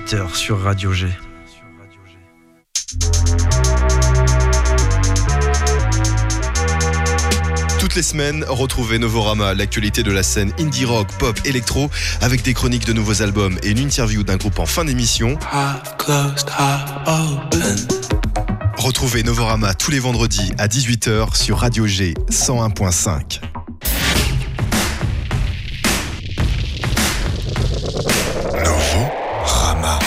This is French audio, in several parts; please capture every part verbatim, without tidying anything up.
dix-huit heures sur Radio G. Toutes les semaines, retrouvez Novorama, l'actualité de la scène indie rock, pop, électro, avec des chroniques de nouveaux albums et une interview d'un groupe en fin d'émission. Half closed, half open. Retrouvez Novorama tous les vendredis à dix-huit heures sur Radio G cent un point cinq. Novorama.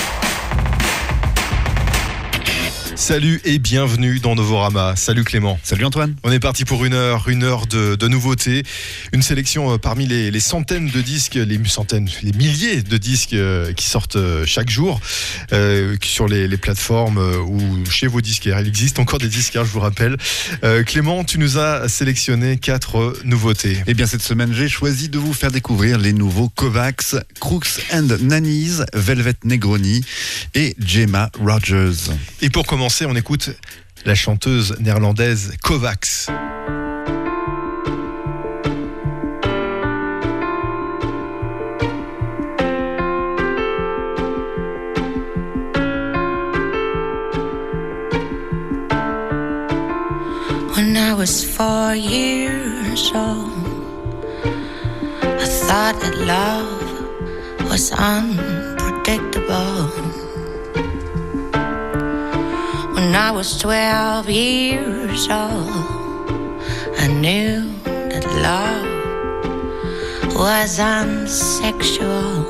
Salut et bienvenue dans Novorama. Salut Clément. Salut Antoine. On est parti pour une heure, une heure de, de nouveautés. Une sélection parmi les, les centaines de disques, les centaines, les milliers de disques qui sortent chaque jour euh, sur les, les plateformes ou chez vos disquaires. Il existe encore des disquaires, je vous rappelle. Euh, Clément, tu nous as sélectionné quatre nouveautés. Eh bien, cette semaine, j'ai choisi de vous faire découvrir les nouveaux Kovacs, Crooks and Nannies, Velvet Negroni et Gemma Rogers. Et pour commencer, on écoute la chanteuse néerlandaise Kovacs. When I was four years old, I thought that love was unpredictable. When I was twelve years old, I knew that love was unsexual.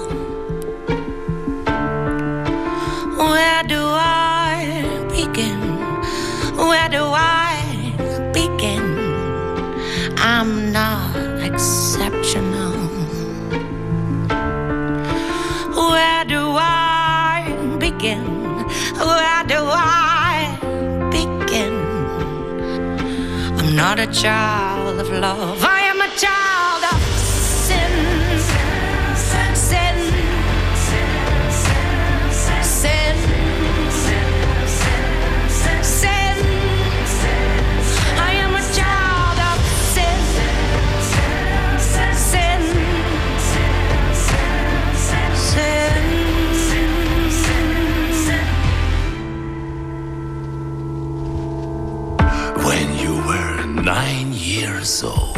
Where do I begin? Where do I begin? I'm not exceptional. Where do I begin? Where do I begin? I'm not a child of love. I am a child of sin. Sin. Sin. Sin. I am a child of sin. Sin. Sin. When you were nine years old,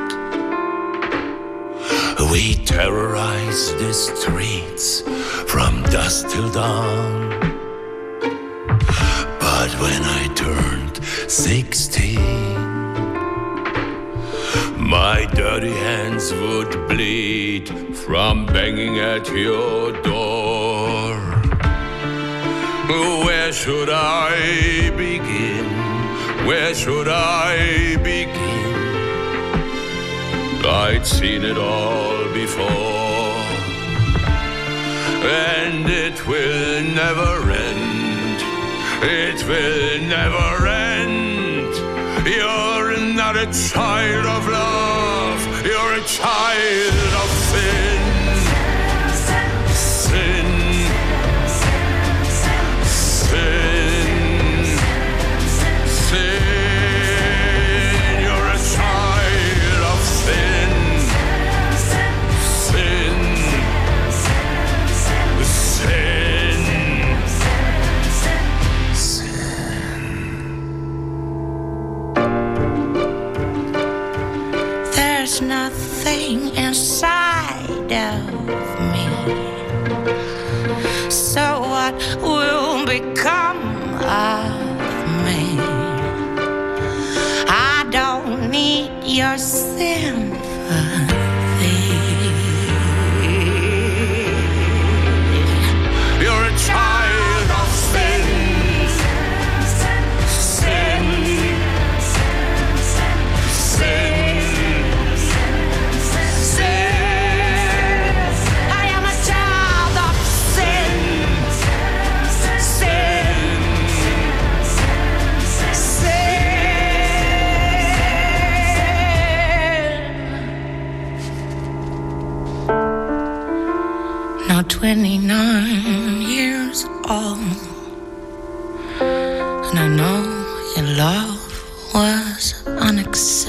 we terrorized the streets from dusk till dawn. But when I turned sixteen, my dirty hands would bleed from banging at your door. Where should I begin? Where should I begin? I'd seen it all before, and it will never end. It will never end. You're not a child of love. You're a child of sin. Sin. Sin. Sin. You're a child of sin. Sin. Sin. There's nothing inside of me. So what will become of me? I don't need your sympathy. You're a child of sin. Sin. Sin. I am a child of sin. Sin. Sin. Now twenty-nine years old, and I know your love was unacceptable.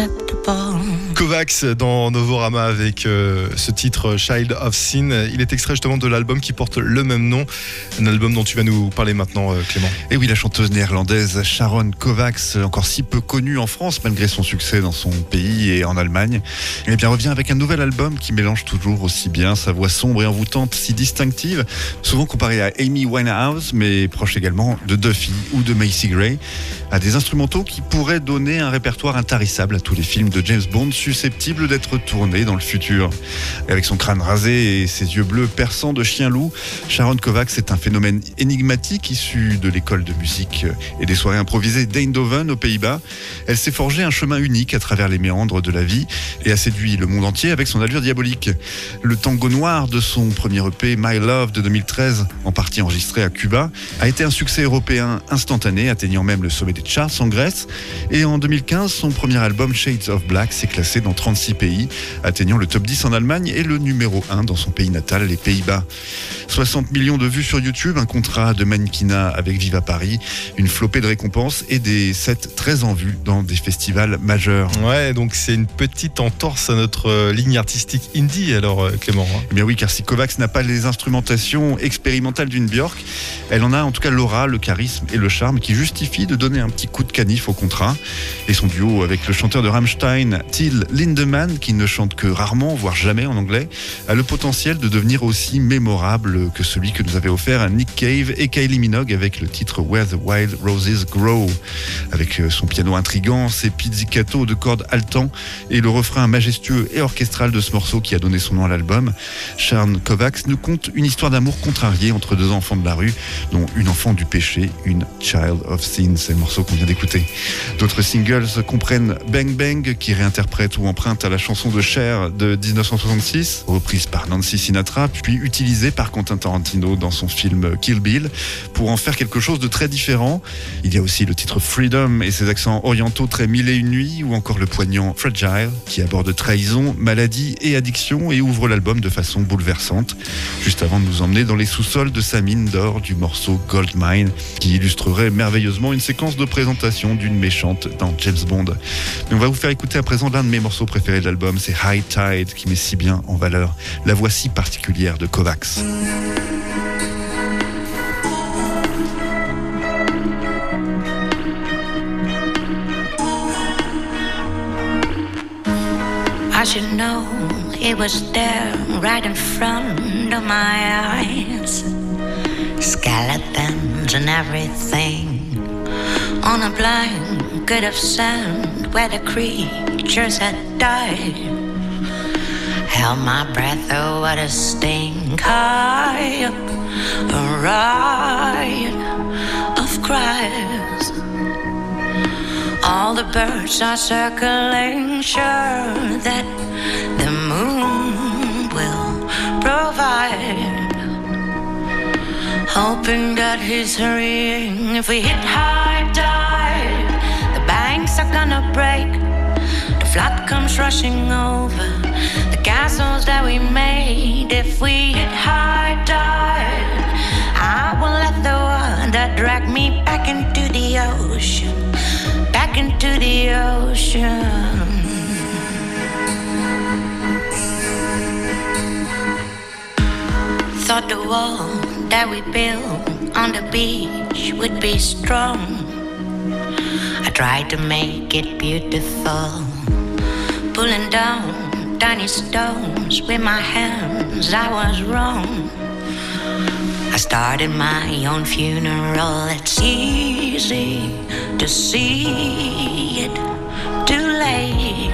fall. Kovacs dans Novorama avec euh, ce titre Child of Sin. Il est extrait justement de l'album qui porte le même nom, un album dont tu vas nous parler maintenant, euh, Clément. Et oui, la chanteuse néerlandaise Sharon Kovacs, encore si peu connue en France malgré son succès dans son pays et en Allemagne, eh bien revient avec un nouvel album qui mélange toujours aussi bien sa voix sombre et envoûtante, si distinctive, souvent comparée à Amy Winehouse, mais proche également de Duffy ou de Macy Gray, à des instrumentaux qui pourraient donner un répertoire intarissable à tous les films de James Bond susceptibles d'être tournés dans le futur. Et avec son crâne rasé et ses yeux bleus perçants de chien-loup, Sharon Kovacs est un phénomène énigmatique issu de l'école de musique et des soirées improvisées d'Eindhoven aux Pays-Bas. Elle s'est forgé un chemin unique à travers les méandres de la vie et a séduit le monde entier avec son allure diabolique. Le tango noir de son premier E P My Love de deux mille treize, en partie enregistré à Cuba, a été un succès européen instantané, atteignant même le sommet des charts en Grèce. Et en deux mille quinze, son premier album Shades of Black s'est classé dans trente-six pays, atteignant le top dix en Allemagne et le numéro un dans son pays natal, les Pays-Bas. soixante millions de vues sur YouTube, un contrat de mannequinat avec Viva Paris, une flopée de récompenses et des sets très en vue dans des festivals majeurs. Ouais, donc c'est une petite entorse à notre euh, ligne artistique indie alors, euh, Clément. Hein. Eh bien oui, car si Kovacs n'a pas les instrumentations expérimentales d'une Björk, elle en a en tout cas l'aura, le charisme et le charme qui justifient de donner un petit coup de canif au contrat. Et son duo avec le chanteur de Rammstein, Till Lindemann, qui ne chante que rarement, voire jamais en anglais, a le potentiel de devenir aussi mémorable que celui que nous avait offert Nick Cave et Kylie Minogue avec le titre Where the Wild Roses Grow. Avec son piano intrigant, ses pizzicatos de cordes haletants et le refrain majestueux et orchestral de ce morceau qui a donné son nom à l'album, Sharon Kovacs nous conte une histoire d'amour contrariée entre deux enfants de la rue, dont une enfant du péché, une Child of Sin, c'est le morceau qu'on vient d'écouter. D'autres singles comprennent Bang Bang, qui réinterprète ou emprunte à la chanson de Cher de dix-neuf cent soixante-six, reprise par Nancy Sinatra, puis utilisée par Quentin Tarantino dans son film Kill Bill, pour en faire quelque chose de très différent. Il y a aussi le titre Freedom et ses accents orientaux très mille et une nuits, ou encore le poignant Fragile, qui aborde trahison, maladie et addiction et ouvre l'album de façon bouleversante, juste avant de nous emmener dans les sous-sols de sa mine d'or du morceau Goldmine, qui illustrerait merveilleusement une séquence de présentation d'une méchante dans James Bond. Mais on va vous faire écouter à présent l'un de mes morceaux préférés de l'album, c'est High Tide, qui met si bien en valeur la voix si particulière de Kovacs. I should know it was there right in front of my eyes. Skeletons and everything on a blanket of sand where the creatures had died. Held my breath, oh what a stink. High up, a riot of cries. All the birds are circling, sure that the moon will provide. Hoping that he's hurrying. If we hit high tide, the banks are gonna break. The flood comes rushing over the castles that we made. If we hit high tide, I will let the water drag me back into the ocean. Back into the ocean. Thought the wall that we built on the beach would be strong. I tried to make it beautiful, pulling down tiny stones with my hands. I was wrong. I started my own funeral. It's easy to see it too late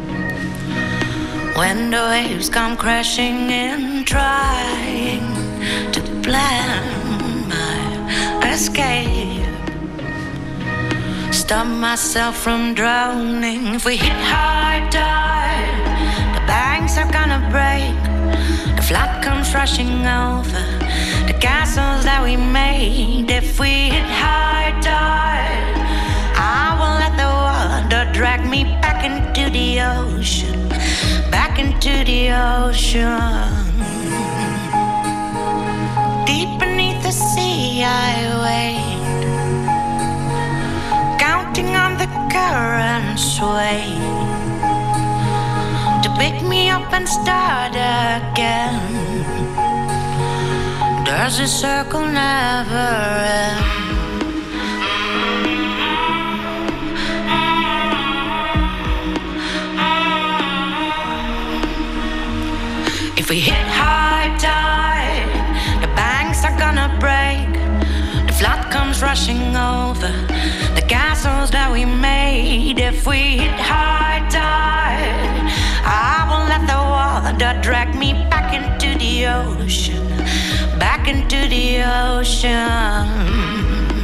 when the waves come crashing in, trying to plan my escape. Stop myself from drowning. If we hit high tide, the banks are gonna break. The flood comes rushing over the castles that we made. If we hit high tide, I will let the water drag me back into the ocean. Back into the ocean. Deep beneath the sea I wait, counting on the current's sway. to pick me up and start again. Does the circle never end? If we hit high tide, the banks are gonna break. The flood comes rushing over the castles that we made. If we hit high tide, I will let the water drag me back into the ocean, back into the ocean.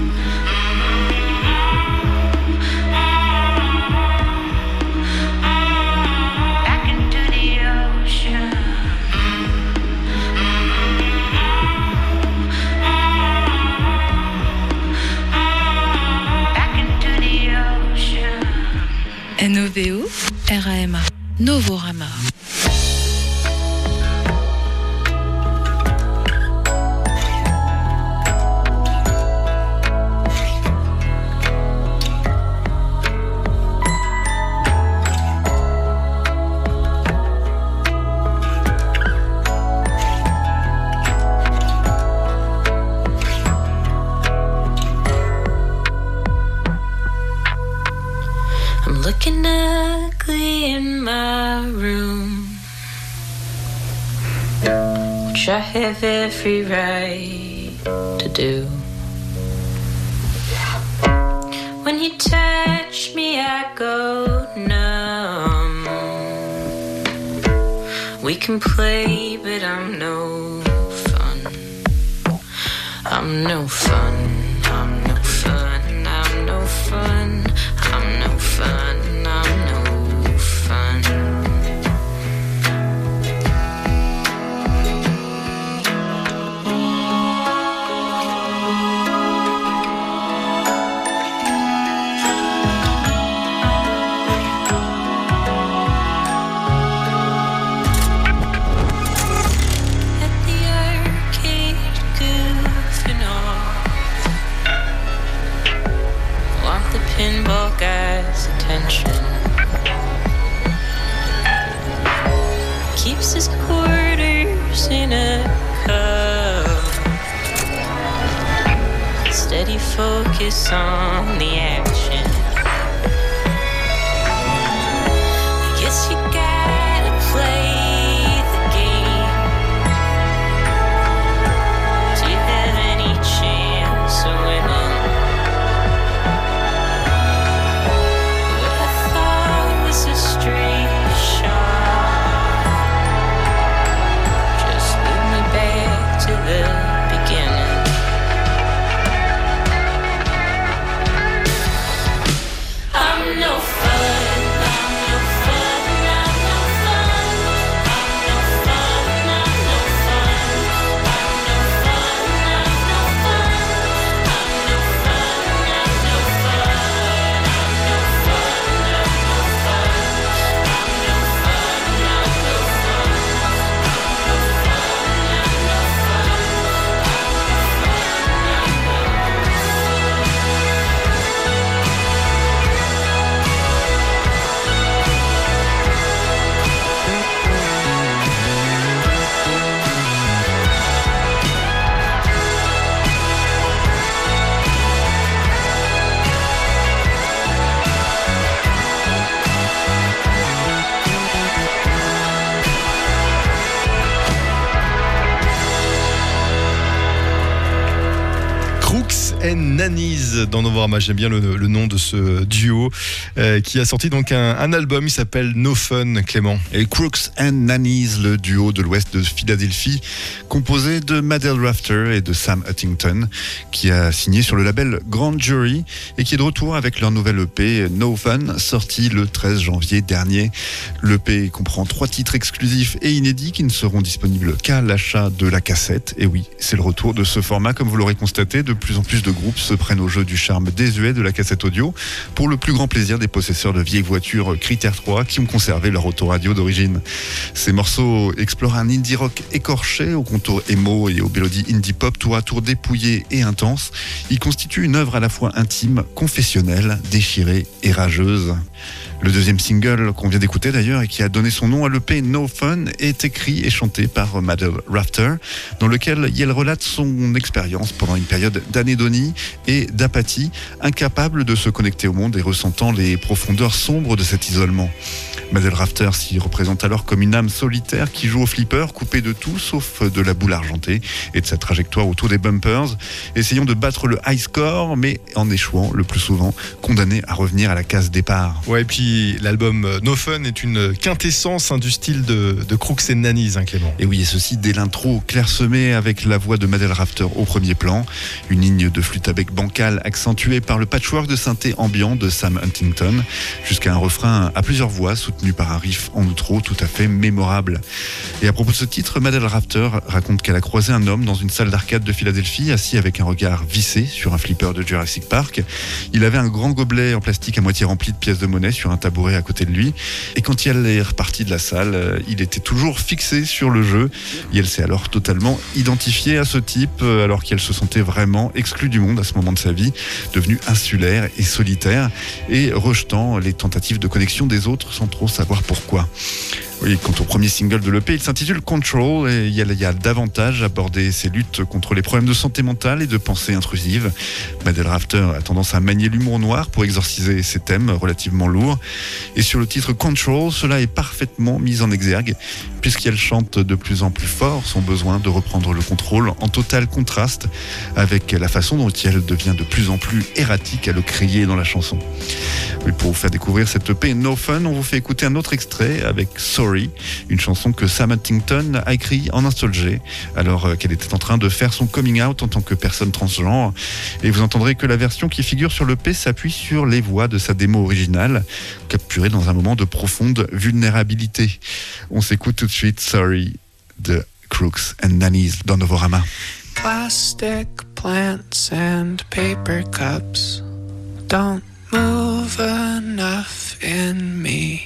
N O V O R A M A Novorama. Looking ugly in my room, which I have every right to do. When you touch me, I go numb. We can play, but I'm no fun. I'm no fun. I'm no fun. I'm no fun. I'm no fun. I'm no fun. At the arcade goofing off, want the pinball guy's attention. Keeps his quarters in a cup. Steady focus on the action. I guess you gotta play the game to have any chance of winning. What I thought was a straight shot just lead me back to the beginning. I'm no fun. I'm no fun. I'm no fun. I'm no fun. I'm no fun. I'm no fun. I'm no fun. I'm no fun. I'm no fun. I'm no fun. I'm no fun. I'm no fun. I'm no fun. Crooks and Nannies dans Novorama. J'aime bien le, le nom de ce duo euh, qui a sorti donc un, un album. Il s'appelle No Fun, Clément. Et Crooks and Nannies, le duo de l'ouest de Philadelphie, composé de Madel Rafter et de Sam Huntington, qui a signé sur le label Grand Jury et qui est de retour avec leur nouvelle E P No Fun, sorti le treize janvier dernier. L'E P comprend trois titres exclusifs et inédits qui ne seront disponibles qu'à l'achat de la cassette. Et oui, c'est le retour de ce format, comme vous l'aurez constaté. De plus en plus de groupes se prennent au jeu du charme désuet de la cassette audio pour le plus grand plaisir des possesseurs de vieilles voitures Critère trois qui ont conservé leur autoradio d'origine. Ces morceaux explorent un indie rock écorché au contour emo et aux mélodies indie pop tour à tour dépouillées et intenses. Ils constituent une œuvre à la fois intime, confessionnelle, déchirée et rageuse. Le deuxième single qu'on vient d'écouter d'ailleurs et qui a donné son nom à l'E P No Fun est écrit et chanté par Madel Rafter, dans lequel elle relate son expérience pendant une période d'anédonie et d'apathie, incapable de se connecter au monde et ressentant les profondeurs sombres de cet isolement. Madel Rafter s'y représente alors comme une âme solitaire qui joue au flipper, coupée de tout sauf de la boule argentée et de sa trajectoire autour des bumpers, essayant de battre le high score, mais en échouant le plus souvent, condamné à revenir à la case départ. Ouais, et puis l'album No Fun est une quintessence hein, du style de, de Crooks and Nannies, hein, Clément. Et oui, et ceci dès l'intro clairsemée avec la voix de Madel Rafter au premier plan, une ligne de flûte à bec bancal accentuée par le patchwork de synthé ambiant de Sam Huntington, jusqu'à un refrain à plusieurs voix soutenu par un riff en outro tout à fait mémorable. Et à propos de ce titre, Madel Rafter raconte qu'elle a croisé un homme dans une salle d'arcade de Philadelphie, assis avec un regard vissé sur un flipper de Jurassic Park. Il avait un grand gobelet en plastique à moitié rempli de pièces de monnaie sur un tabouret à côté de lui. Et quand elle est repartie de la salle, il était toujours fixé sur le jeu. Et elle s'est alors totalement identifiée à ce type, alors qu'elle se sentait vraiment exclue du monde à ce moment de sa vie, devenue insulaire et solitaire, et rejetant les tentatives de connexion des autres sans trop savoir pourquoi. Oui, quant au premier single de l'E P, il s'intitule Control et il y, a, il y a davantage abordé ses luttes contre les problèmes de santé mentale et de pensée intrusive. Madel Rafter a tendance à manier l'humour noir pour exorciser ces thèmes relativement lourds. Et sur le titre Control, cela est parfaitement mis en exergue, puisqu'elle chante de plus en plus fort son besoin de reprendre le contrôle, en total contraste avec la façon dont elle devient de plus en plus erratique à le crier dans la chanson. Oui, pour vous faire découvrir cette E P No Fun, on vous fait écouter un autre extrait avec Sorry, une chanson que Sam Huntington a écrite en un seul jet, alors qu'elle était en train de faire son coming out en tant que personne transgenre. Et vous entendrez que la version qui figure sur l'E P s'appuie sur les voix de sa démo originale, capturée dans un moment de profonde vulnérabilité. On s'écoute tout de suite Sorry de Crooks and Nannies dans Novorama. Plastic plants and paper cups don't move enough in me.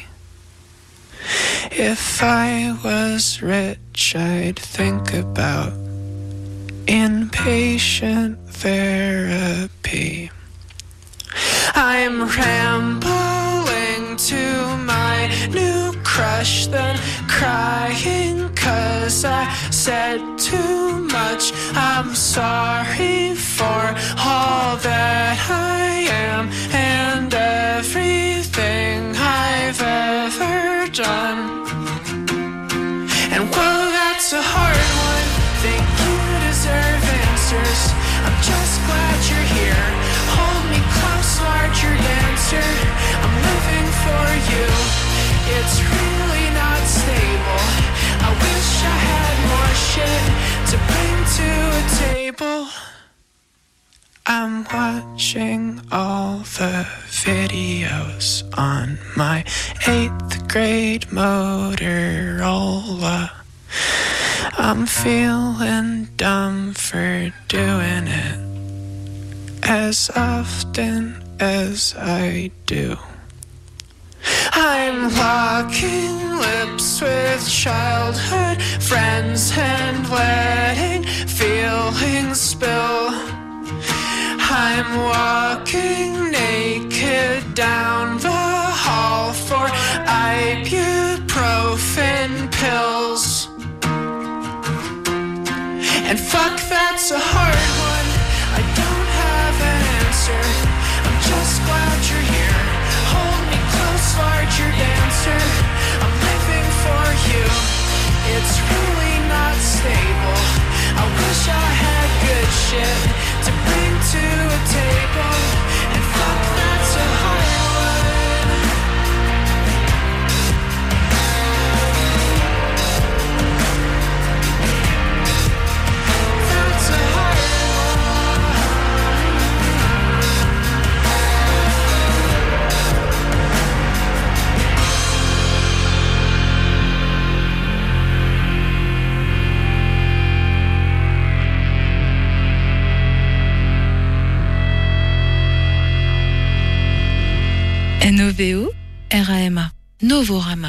If I was rich, I'd think about inpatient therapy. I'm rambling to my new crush, then crying 'cause I said too much. I'm sorry for all that I am and everything I've ever done. And whoa, that's a hard one. Think you deserve answers. I'm just glad you're here. Hold me close, larger dancer. I'm living for you. It's really not stable. I wish I had more shit to bring to a table. I'm watching all the videos on my eighth grade Motorola. I'm feeling dumb for doing it as often as I do. I'm locking lips with childhood friends and letting feelings spill. I'm walking naked down the hall for ibuprofen pills. And fuck, that's a hard one. I don't have an answer. I'm just glad you're here. Hold me close, larger dancer. I'm living for you. It's really not stable. I wish I had good shit to bring to a table. And fuck, that's a hard one. That's a hard N O V O R A M A Novorama.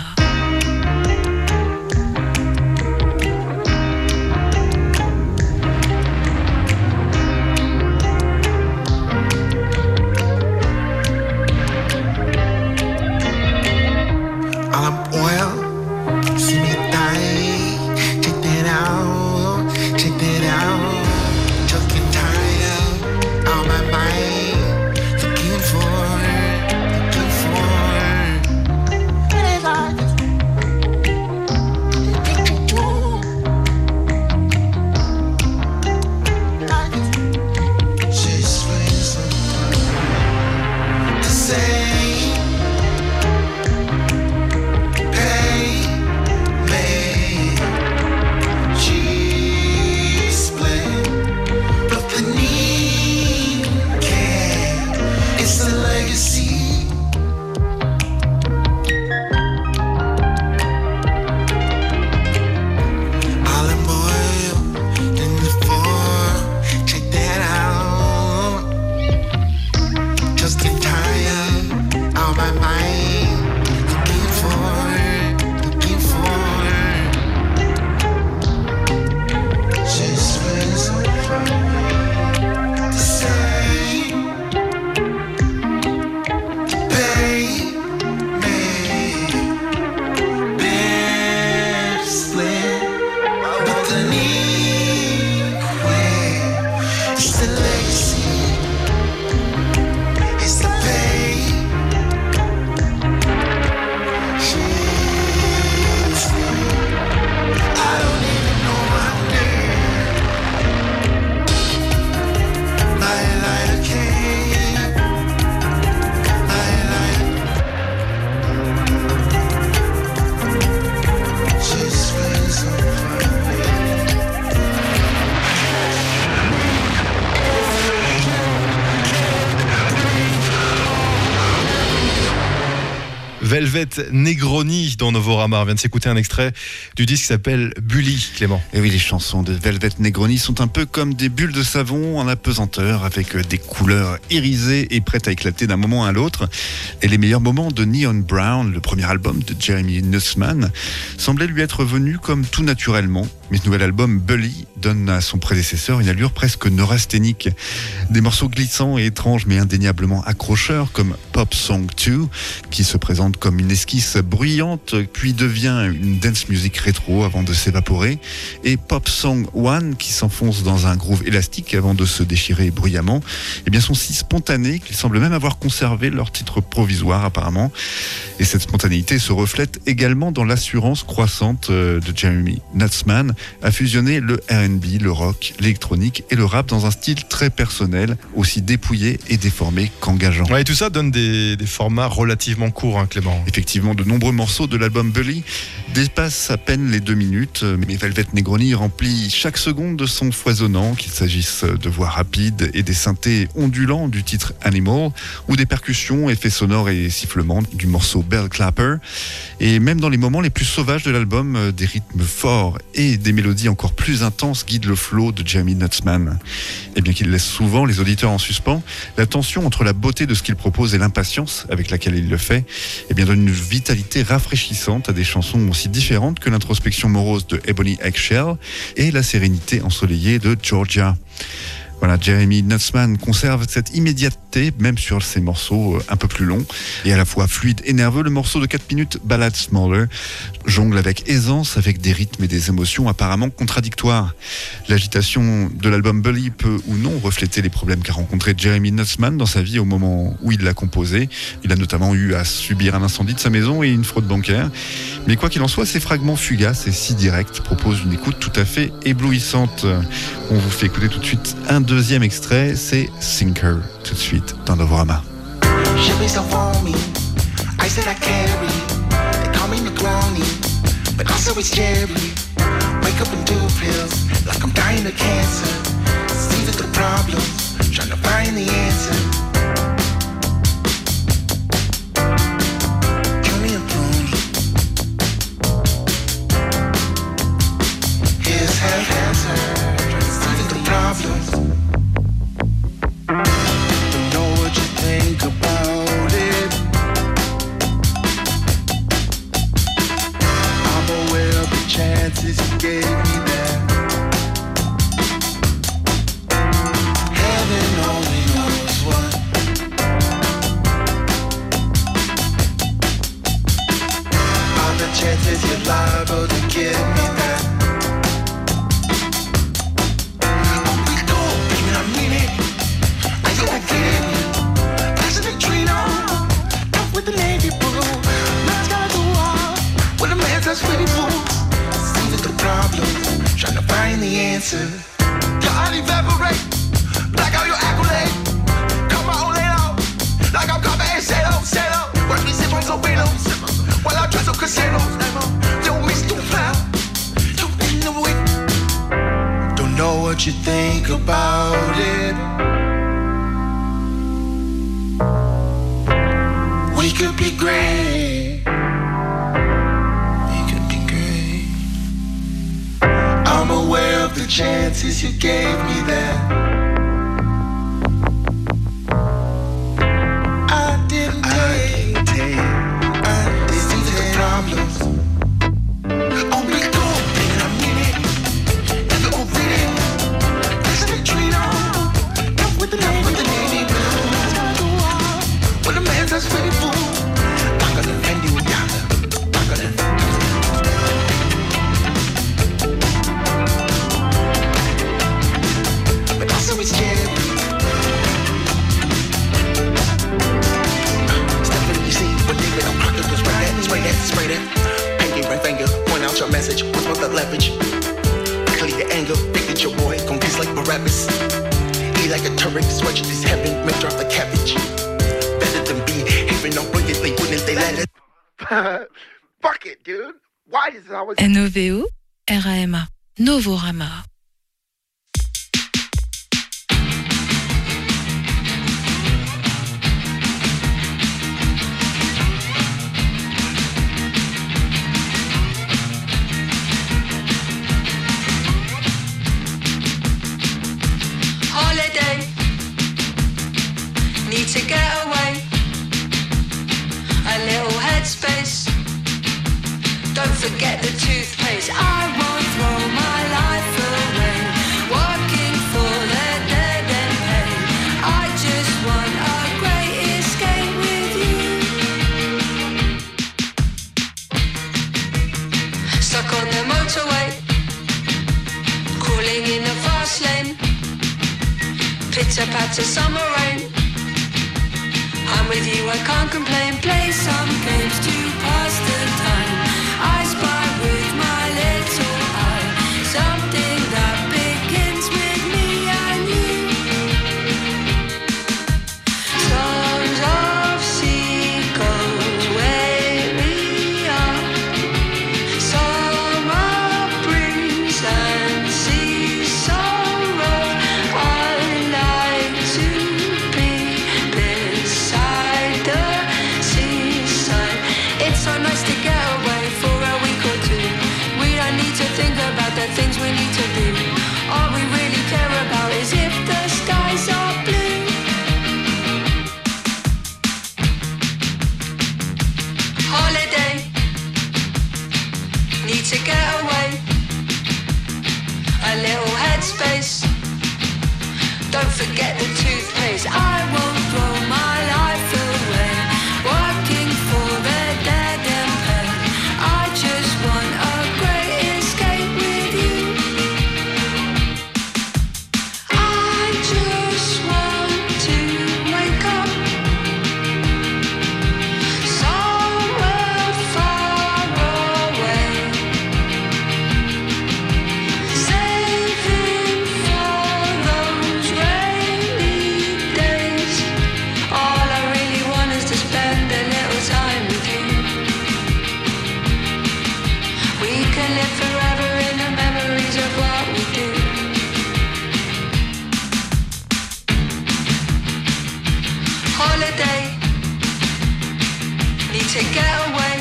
Velvet Negroni dans Novorama. On vient de s'écouter un extrait du disque qui s'appelle Bully, Clément. Et oui, les chansons de Velvet Negroni sont un peu comme des bulles de savon en apesanteur, avec des couleurs irisées et prêtes à éclater d'un moment à l'autre. Et les meilleurs moments de Neon Brown, le premier album de Jeremy Nussman, semblaient lui être venus comme tout naturellement. Mais ce nouvel album, Bully, donne à son prédécesseur une allure presque neurasthénique. Des morceaux glissants et étranges, mais indéniablement accrocheurs, comme Pop Song deux, qui se présente comme une esquisse bruyante, puis devient une dance music rétro avant de s'évaporer, et Pop Song un, qui s'enfonce dans un groove élastique avant de se déchirer bruyamment, eh bien sont si spontanés qu'ils semblent même avoir conservé leur titre provisoire apparemment. Et cette spontanéité se reflète également dans l'assurance croissante de Jeremy Nussman à fusionner le R and B, le rock, l'électronique et le rap dans un style très personnel, aussi dépouillé et déformé qu'engageant. Ouais, et tout ça donne des, des formats relativement courts, hein, Clément. Effectivement, de nombreux morceaux de l'album Bully dépassent à peine les deux minutes, mais Velvet Negroni remplit chaque seconde de son foisonnant, qu'il s'agisse de voix rapides et des synthés ondulants du titre Animal, ou des percussions, effets sonores et sifflements du morceau Bell Clapper. Et même dans les moments les plus sauvages de l'album, des rythmes forts et des mélodies encore plus intenses guident le flow de Jeremy Nussman. Et bien qu'il laisse souvent les auditeurs en suspens, la tension entre la beauté de ce qu'il propose et l'impatience avec laquelle il le fait, eh bien donne une vitalité rafraîchissante à des chansons aussi différentes que l'introspection morose de Ebony Eggshell et la sérénité ensoleillée de Georgia. Voilà, Jeremy Nussman conserve cette immédiateté, même sur ses morceaux un peu plus longs, et à la fois fluide et nerveux. Le morceau de quatre minutes, Ballad Smaller, jongle avec aisance avec des rythmes et des émotions apparemment contradictoires. L'agitation de l'album Bully peut ou non refléter les problèmes qu'a rencontré Jeremy Nussman dans sa vie au moment où il l'a composé. Il a notamment eu à subir un incendie de sa maison et une fraude bancaire. Mais quoi qu'il en soit, ces fragments fugaces et si directs proposent une écoute tout à fait éblouissante. On vous fait écouter tout de suite un deuxième extrait, c'est Sinker, tout de suite dans Novorama. She'll be so foamy, I said I carry. They call me Negroni, but also it's Jerry. Wake up and do pills, like I'm dying of cancer. See the problems, trying to find the answer. Kill me a pony. Here's half answer, see the problems. Think about it. I'm aware of the chances you gave me there. Heaven only knows what. All the chances you're liable to give me there. Oh, we go, baby, I mean it. I said I get it. With the navy blue, man's gotta go out with a man that's really blue. See the problems, trying to find the answer. Your heart evaporate, black out your accolade. Come on, lay out, like I'm coming and set up, set up. Watch me sip on some Beatles, while I dress up casinos. Don't miss, don't fly, don't in the way. Don't know what you think about it. We could be great. We could be great. I'm aware of the chances you gave me there. I didn't take. I didn't take. I didn't see the problems. Oh, we go, baby, I mean it. Never go read it. Listen to Trino. Not with the name, with the navy blue. Man's gotta go out with a man that's really full. Spray that, pinky ring finger, point out your message, what's with the leverage? Clear your anger, pick at your boy, gon' kiss like Barabbas. He like a Turek, switch this heaven, make drop the cabbage. Better than be, even on brilliantly, wouldn't they let it? Fuck it, dude. Why is it always... N O V O R A M A, Novorama. Don't forget the toothpaste. I won't throw my life away, working for the dead and paid. I just want a great escape with you. Stuck on the motorway, crawling in the fast lane, pitter patter summer rain. I'm with you, I can't complain. Play some games to pass the time. I spy with my little eye something that begins with me and you. Songs of seagulls where we are. Summer breeze and sea sorrow. I like to be beside the seaside. It's so nice to get away for a week or two. We don't need to think about the things we need to do. All we really care about is if the skies are blue. Holiday, need to get away. A little headspace. Don't forget the toothpaste. I won't throw my life away, working for the dead and paid. I just want a great escape with you. I just want to wake up somewhere far away, saving for those rainy days. All I really want is to spend a little time with you. We can live forever in the memories of what we do. Holiday, need to get away.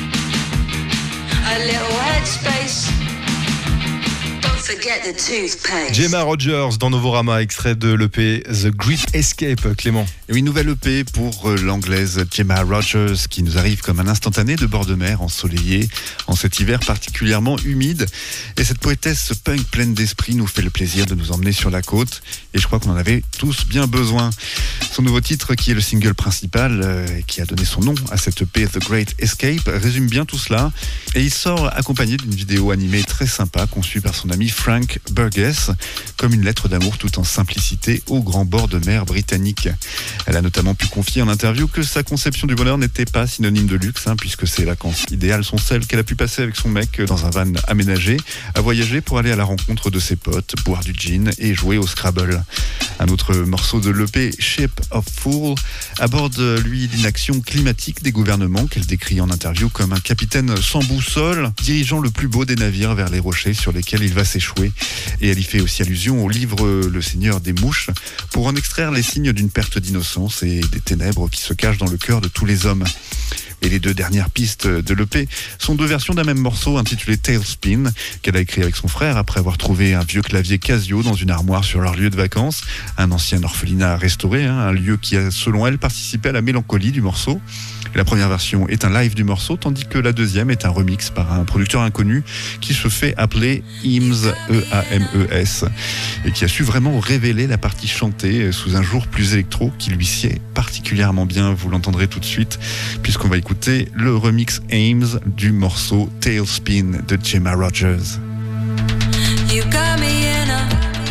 A little headspace. Don't forget the toothpaste. Gemma Rogers dans Novorama, extrait de l'E P The Great Escape. Clément. Et une nouvelle E P pour euh, l'anglaise Gemma Rogers qui nous arrive comme un instantané de bord de mer ensoleillé en cet hiver particulièrement humide. Et cette poétesse punk pleine d'esprit nous fait le plaisir de nous emmener sur la côte. Et je crois qu'on en avait tous bien besoin. Son nouveau titre, qui est le single principal euh, et qui a donné son nom à cette E P The Great Escape, résume bien tout cela. Et il sort accompagné d'une vidéo animée très sympa conçue par son ami Frank Burgess, comme une lettre d'amour tout en simplicité au grand bord de mer britannique. Elle a notamment pu confier en interview que sa conception du bonheur n'était pas synonyme de luxe, hein, puisque ses vacances idéales sont celles qu'elle a pu passer avec son mec dans un van aménagé, à voyager pour aller à la rencontre de ses potes, boire du gin et jouer au Scrabble. Un autre morceau de l'E P, Ship of Fool, aborde lui l'inaction climatique des gouvernements qu'elle décrit en interview comme un capitaine sans boussole, dirigeant le plus beau des navires vers les rochers sur lesquels il va s'échouer. Et elle y fait aussi allusion au livre Le Seigneur des Mouches, pour en extraire les signes d'une perte d'innocence et des ténèbres qui se cachent dans le cœur de tous les hommes. Et les deux dernières pistes de l'E P sont deux versions d'un même morceau intitulé Tailspin, qu'elle a écrit avec son frère après avoir trouvé un vieux clavier Casio dans une armoire sur leur lieu de vacances, un ancien orphelinat restauré, hein, un lieu qui a selon elle participé à la mélancolie du morceau. La première version est un live du morceau, tandis que la deuxième est un remix par un producteur inconnu qui se fait appeler Eames, E A M E S, et qui a su vraiment révéler la partie chantée sous un jour plus électro qui lui sied particulièrement bien. Vous l'entendrez tout de suite, puisqu'on va écouter le remix Eames du morceau Tailspin de Gemma Rogers. You got me in a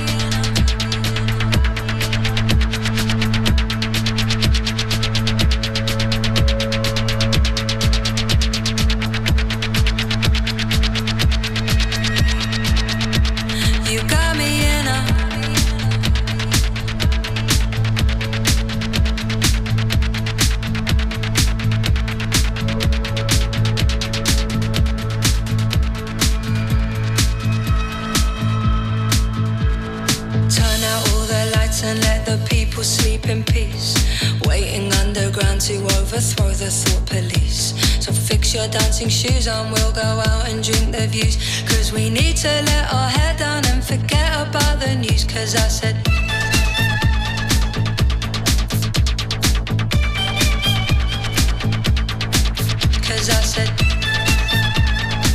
overthrow the thought police. So fix your dancing shoes on, we'll go out and drink the views. Cause we need to let our hair down and forget about the news. Cause I said Cause I said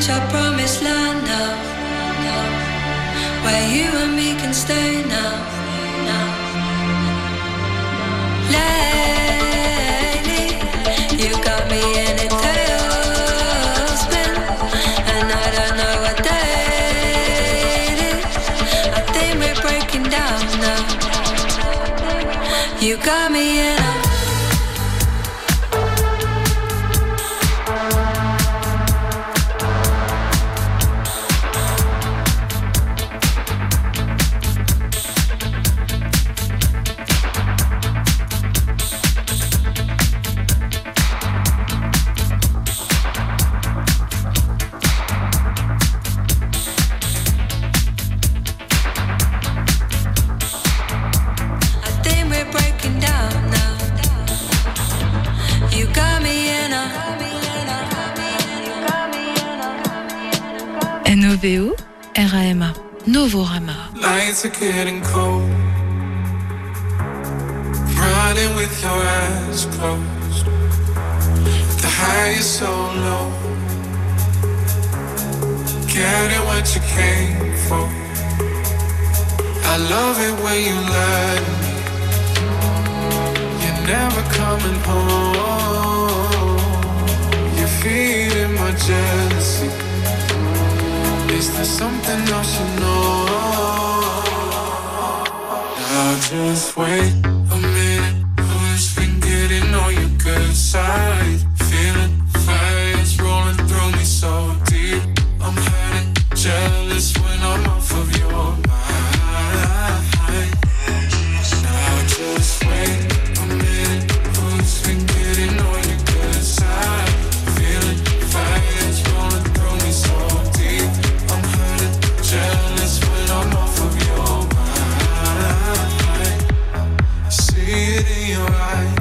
reach our promised land now, where you and me can stay now. Lately, you got me in a tailspin, and I don't know what day it is. I think we're breaking down now. You got me in a N O V O R A M A Novorama. Nights are getting cold, running with your eyes closed. The high is so low, getting what you came for. I love it when you lie to me. You're never coming home. You're feeding my jealousy. Is there something else you know? Now just wait a minute. Who's been getting on your good side? Feeling fires rolling through me so deep. I'm hurting, jealous when I'm off of your mind. Now just wait a minute. Who's been getting on your good side? Feeling fires rolling through me so deep. Jealous when I'm off of your mind. See it in your eyes,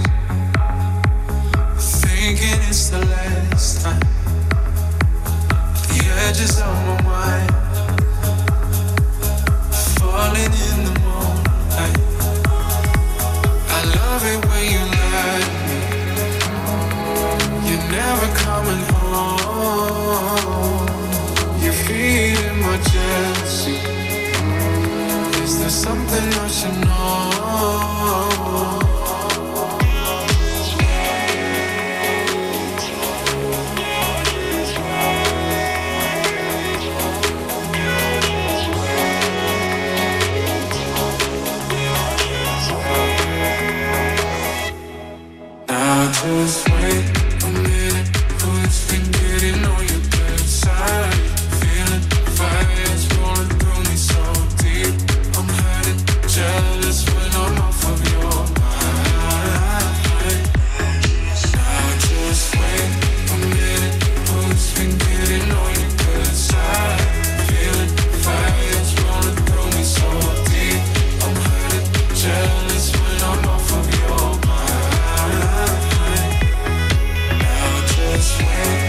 thinking it's the last time. The edges of my mind, falling in the moonlight. I love it when you lie to me. You're never coming home. You're feeding my jealousy. Is there something I should know? Now just wait a minute. Who's been getting on your good side? Fires rolling through me so deep. I'm hurting, jealous when I'm off of your mind. Now just wait a minute. Who's been getting on your good side? Feeling fires rolling through me so deep. I'm hurting, jealous when I'm off of your mind. Now just wait.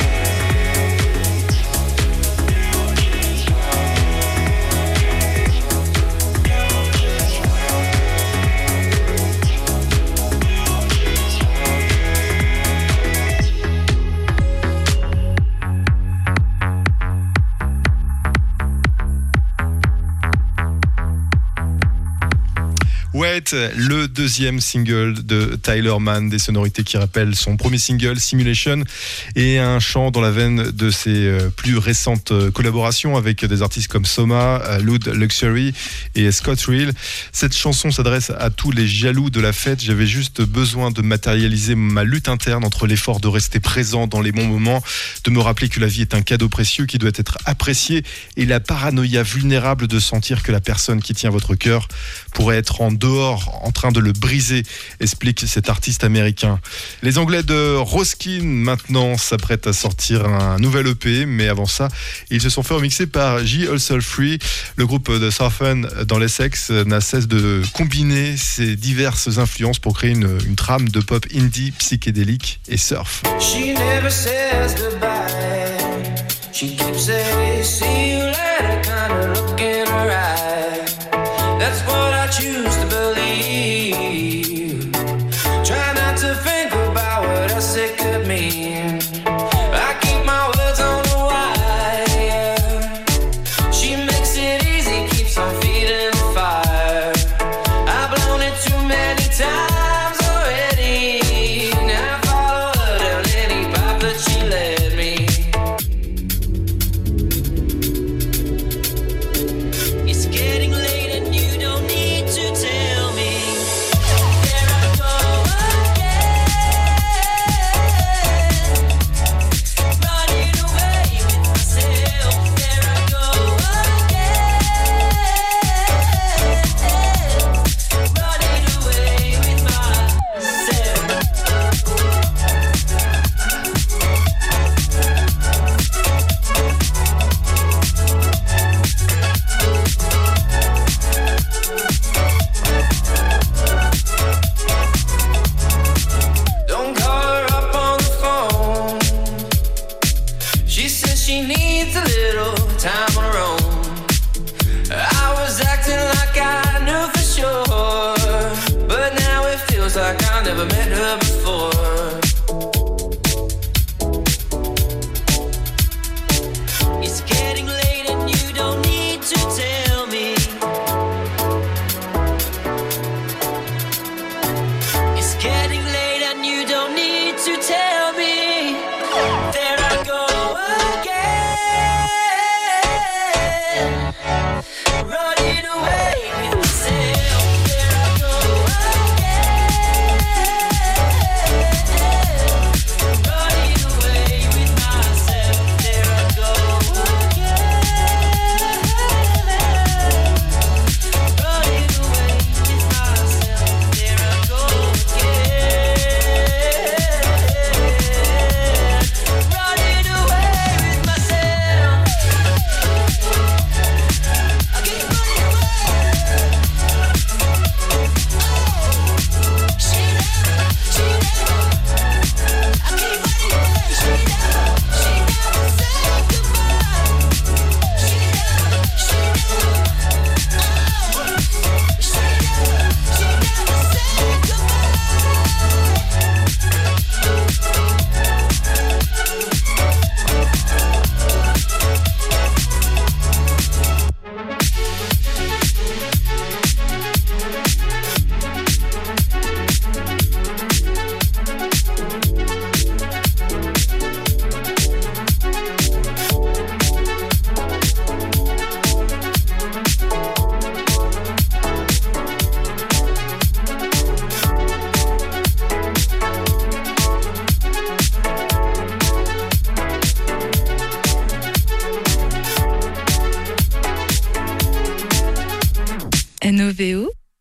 Wait, le deuxième single de Tyler Mann, des sonorités qui rappellent son premier single Simulation et un chant dans la veine de ses plus récentes collaborations avec des artistes comme Soma, Loud Luxury et Scott Reel. Cette chanson s'adresse à tous les jaloux de la fête. J'avais juste besoin de matérialiser ma lutte interne entre l'effort de rester présent dans les bons moments, de me rappeler que la vie est un cadeau précieux qui doit être apprécié et la paranoïa vulnérable de sentir que la personne qui tient votre cœur pourrait être en dehors en train de le briser, explique cet artiste américain. Les Anglais de Roskin maintenant s'apprêtent à sortir un nouvel E P, mais avant ça, ils se sont fait remixer par J. Hustle Free. Le groupe de Southern dans l'Essex n'a cesse de combiner ses diverses influences pour créer une, une trame de pop indie, psychédélique et surf. She never says goodbye. She keeps saying, see you later, kind of look in her eye. That's what I choose to believe. Try not to think about what else it could mean. I keep my words on the wire.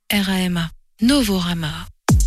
R A M A, Novorama.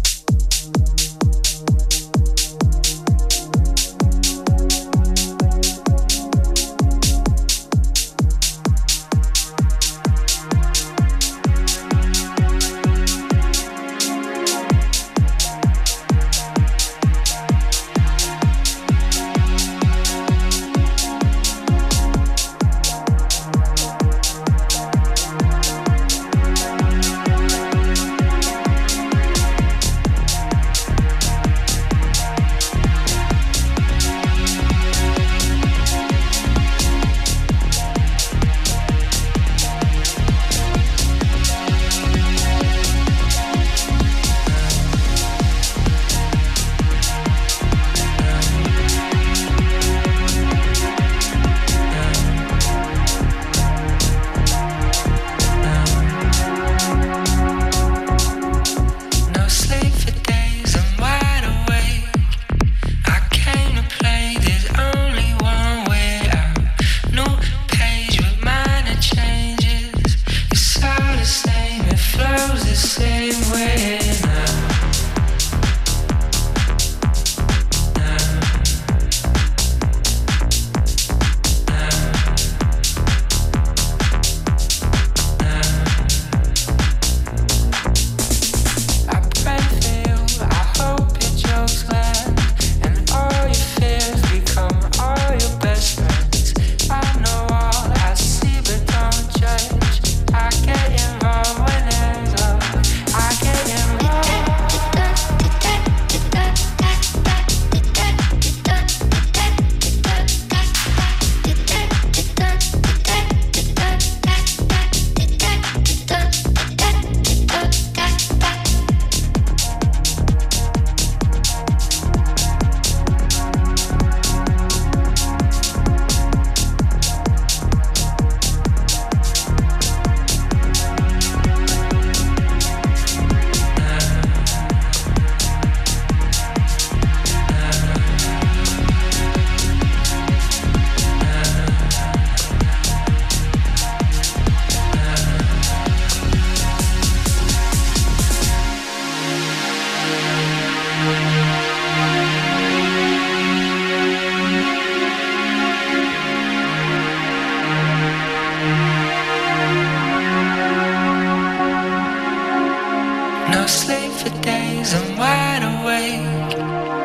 No sleep for days, I'm wide awake.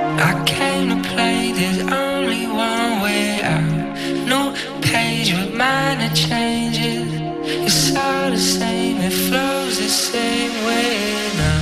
I came to play, there's only one way out. No page with minor changes. It's all the same, it flows the same way now.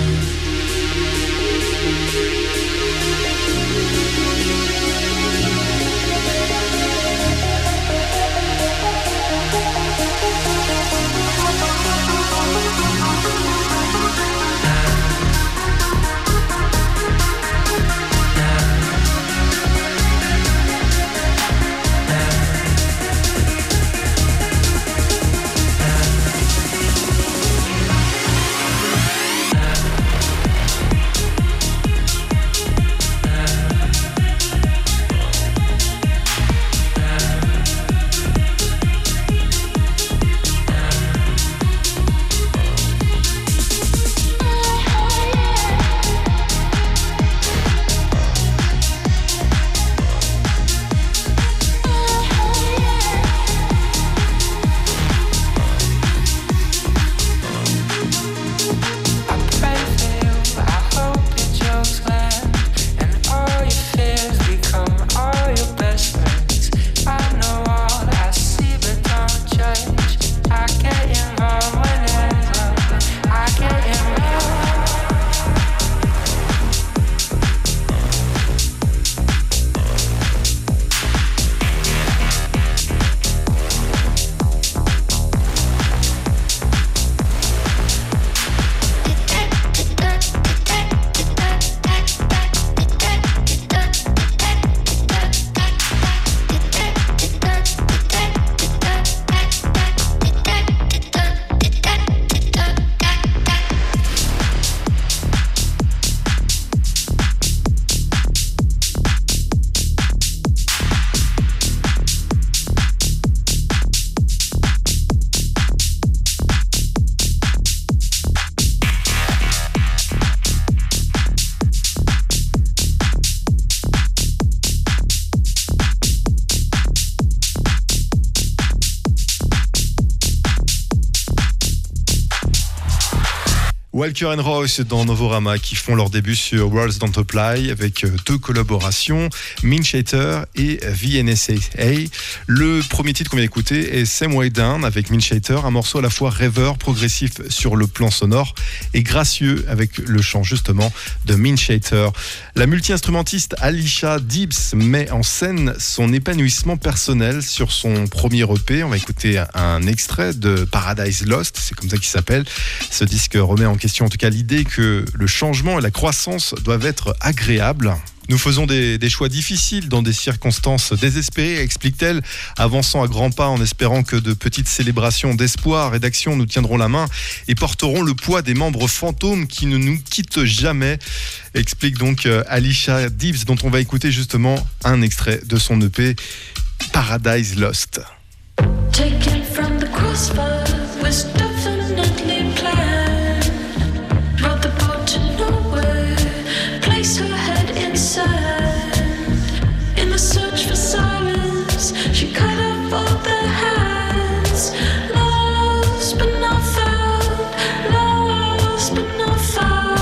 Walker and Royce dans Novorama qui font leur début sur Worlds Don't Apply avec deux collaborations, Minchater et V N S A. Le premier titre qu'on vient d'écouter est Same Way Down avec Minchater, un morceau à la fois rêveur, progressif sur le plan sonore et gracieux avec le chant justement de Minchater. La multi-instrumentiste Alicia Dibs met en scène son épanouissement personnel sur son premier E P. On va écouter un extrait de Paradise Lost, c'est comme ça qu'il s'appelle. Ce disque remet en question en tout cas l'idée que le changement et la croissance doivent être agréables. Nous faisons des, des choix difficiles dans des circonstances désespérées, explique-t-elle, avançant à grands pas en espérant que de petites célébrations d'espoir et d'action nous tiendront la main et porteront le poids des membres fantômes qui ne nous quittent jamais. Explique donc Alicia Dibs, dont on va écouter justement un extrait de son E P Paradise Lost. Taken from the crossfire was definitely planned. Brought the boat to nowhere, place her head inside. In the search for silence, she cut off all their hands. Lost but not found, lost but not found.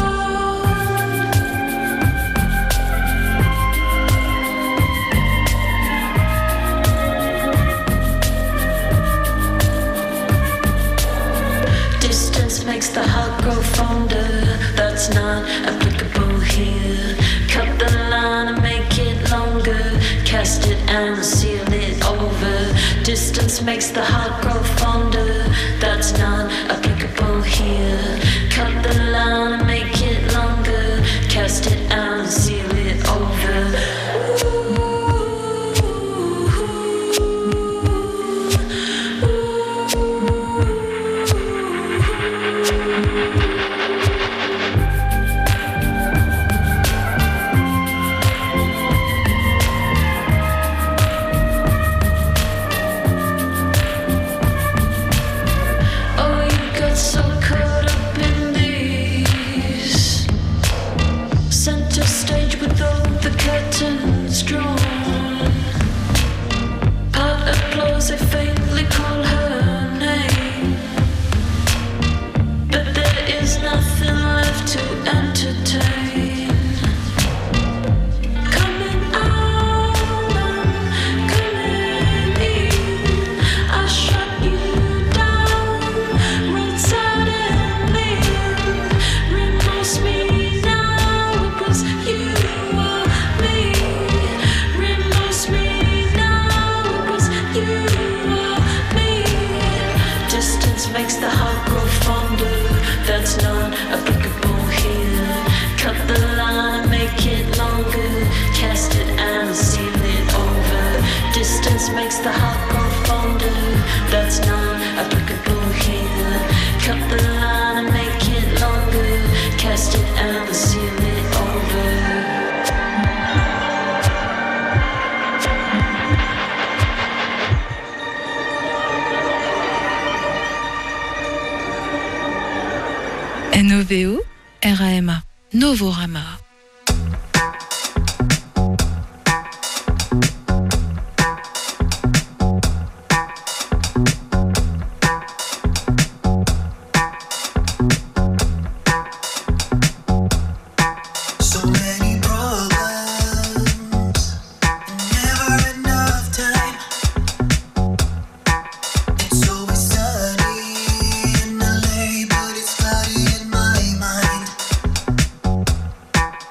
Distance makes the heart grow fonder. That's not applicable here. Cut the line and make it longer. Cast it and seal it over. Distance makes the heart grow fonder. That's not applicable here. Cut the line and make it longer. Cast it and seal it over. Makes the heart grow fonder. That's not applicable here. Cut the line and make it longer. Cast it and seal it over. N O V O R A M A Novorama. But it's cloudy in my mind.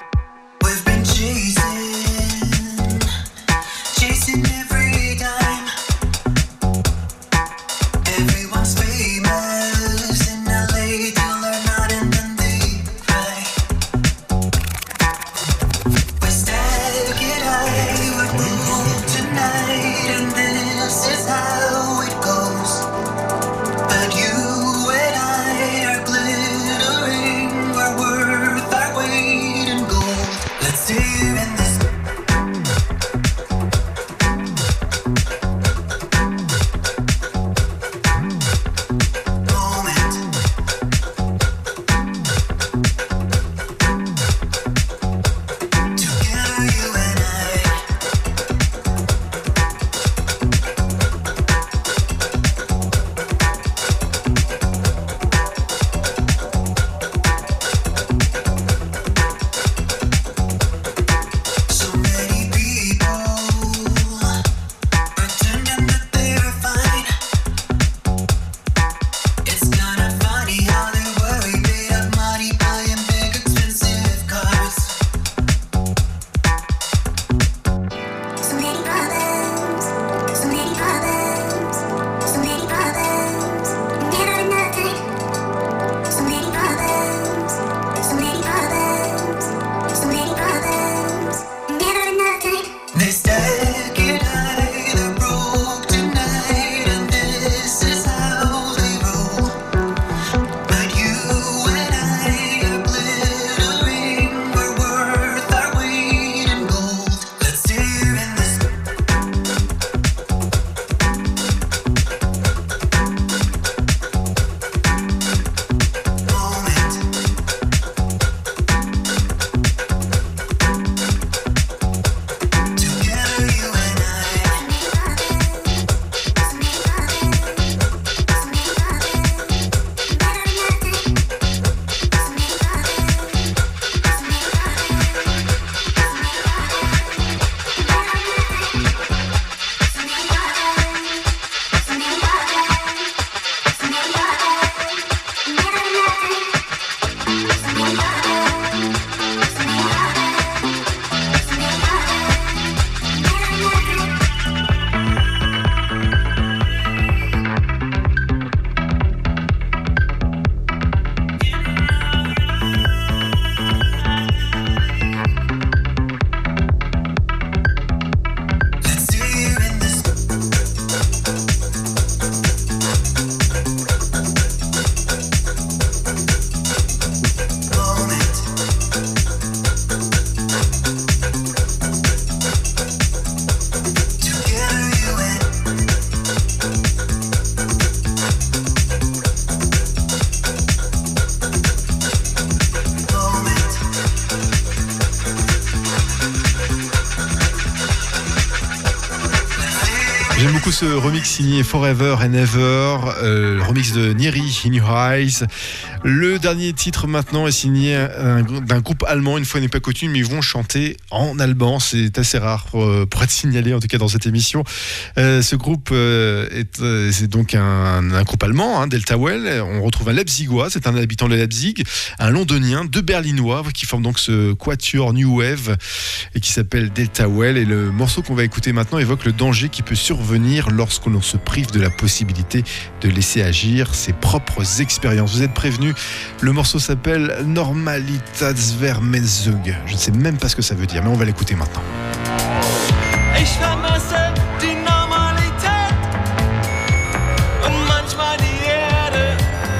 J'aime beaucoup ce remix signé Forever and Ever, euh, le remix de Neri, In Your Eyes. Le dernier titre maintenant est signé un, d'un groupe allemand, une fois n'est pas coutume, mais ils vont chanter en allemand. C'est assez rare pour, pour être signalé, en tout cas dans cette émission. Euh, ce groupe euh, est euh, c'est donc un, un groupe allemand, hein, Delta Well. On retrouve un Leipzigois, c'est un habitant de Leipzig, un Londonien, deux Berlinois qui forment donc ce quatuor New Wave et qui s'appelle Delta Well. Et le morceau qu'on va écouter maintenant évoque le danger qui peut survenir lorsque l'on se prive de la possibilité de laisser agir ses propres expériences. Vous êtes prévenus, le morceau s'appelle Normalitätsvermessung. Je ne sais même pas ce que ça veut dire, mais on va l'écouter maintenant. Ich vermisse die Normalität und manchmal die Erde.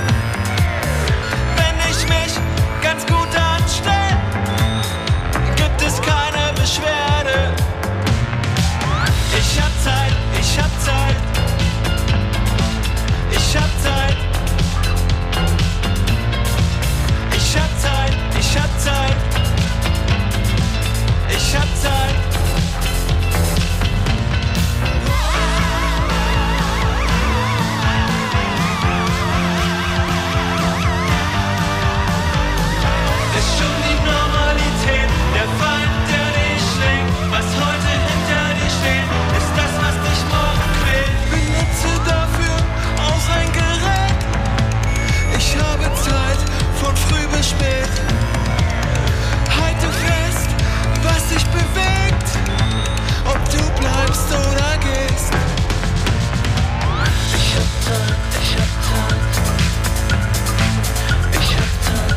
Wenn ich mich ganz gut anstelle, gibt es keine Beschwerde. Ich hab Zeit, ich hab Zeit, ich hab Zeit. Ich hab Zeit, ich hab Zeit, ich hab Zeit. Ist schon die Normalität, der Feind, der dich schlägt. Was heute hinter dir steht, ist das, was dich morgen quält. Benutze dafür auch ein Gerät. Ich habe Zeit, von früh bis spät. Halte fest, was dich bewegt, ob du bleibst oder gehst. Ich hab Zeit, ich hab Zeit, ich hab Zeit.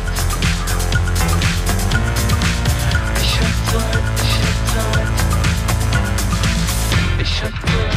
Ich hab Zeit, ich hab Zeit, ich hab Zeit.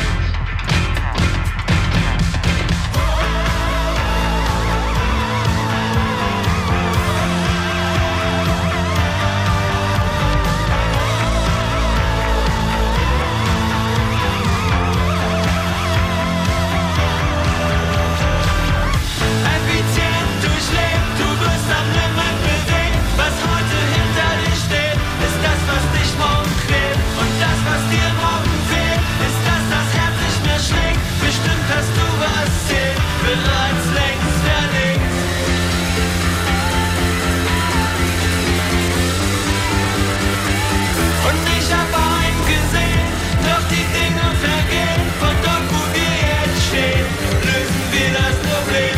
Effizient durchlebt, du wirst am Limit bewegt. Was heute hinter dir steht, ist das, was dich morgen quält. Und das, was dir morgen fehlt, ist, dass das Herz nicht mehr schlägt. Bestimmt hast du was zählt, bereits längst verlegt. Und ich hab eingesehen, doch die Dinge vergehen. Von dort, wo wir jetzt stehen, lösen wir das Problem.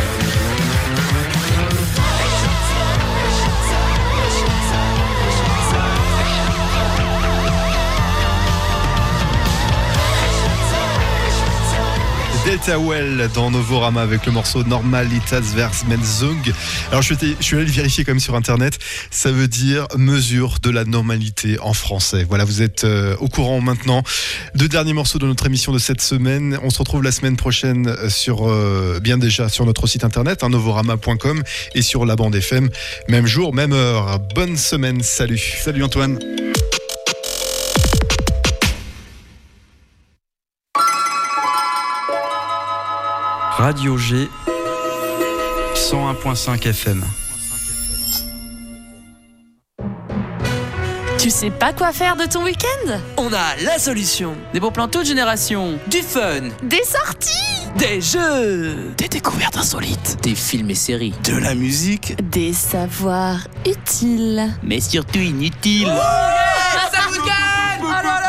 Delta Well dans Novorama avec le morceau Normalitätsvermessung. Alors je suis, je suis allé vérifier quand même sur internet, ça veut dire mesure de la normalité en français. Voilà, vous êtes euh, au courant maintenant. Deux derniers morceaux de notre émission de cette semaine. On se retrouve la semaine prochaine sur euh, bien déjà sur notre site internet hein, novorama point com et sur la bande F M. Même jour, même heure. Bonne semaine, salut. Salut Antoine. Radio G cent un virgule cinq F M. Tu sais pas quoi faire de ton week-end ? On a la solution. Des bons plans toute génération. Du fun. Des sorties ? Des jeux. Des découvertes insolites ? Des films et séries. De la musique. Des savoirs utiles ? Mais surtout inutiles. Oh yeah, ça vous gagne.